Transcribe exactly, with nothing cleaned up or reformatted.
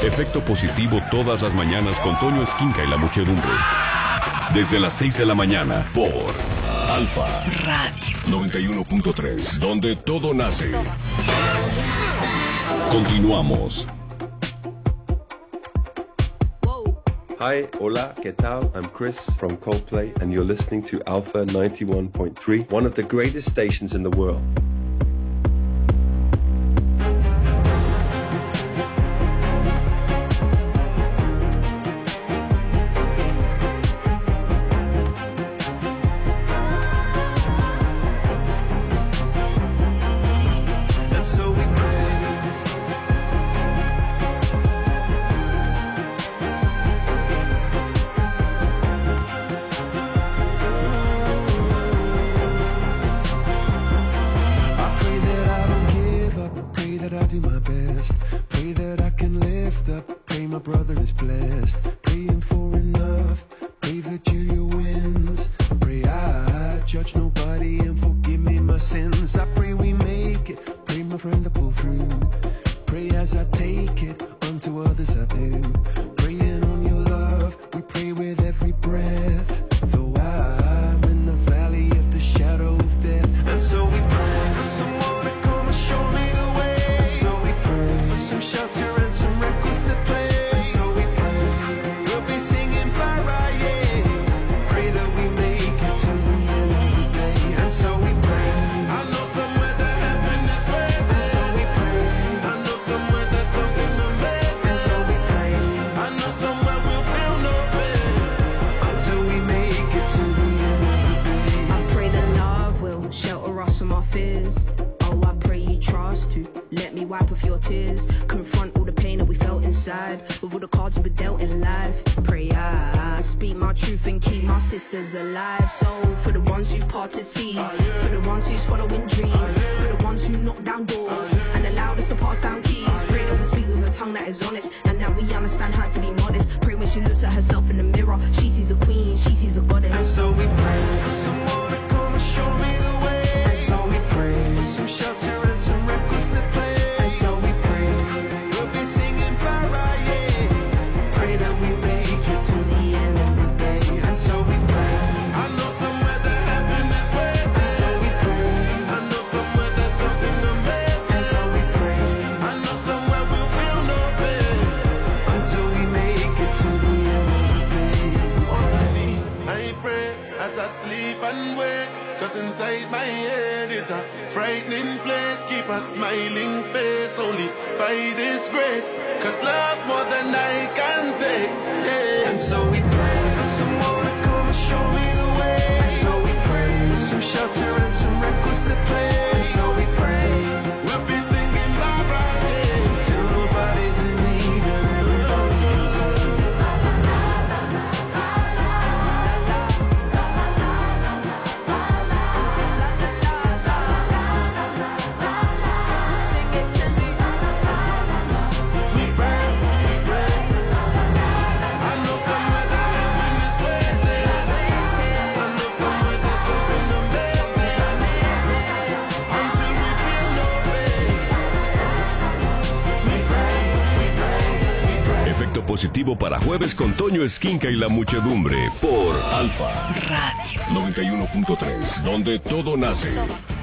Efecto positivo todas las mañanas con Toño Esquinca y la muchedumbre. Desde las seis de la mañana por Alfa Radio noventa y uno punto tres, donde todo nace. Continuamos. Hi, hola, ¿qué tal? I'm Chris from Coldplay, and you're listening to Alpha ninety-one point three, one of the greatest stations in the world. Positivo para jueves con Toño Esquinca y la muchedumbre por Alfa Radio noventa y uno punto tres, donde todo nace.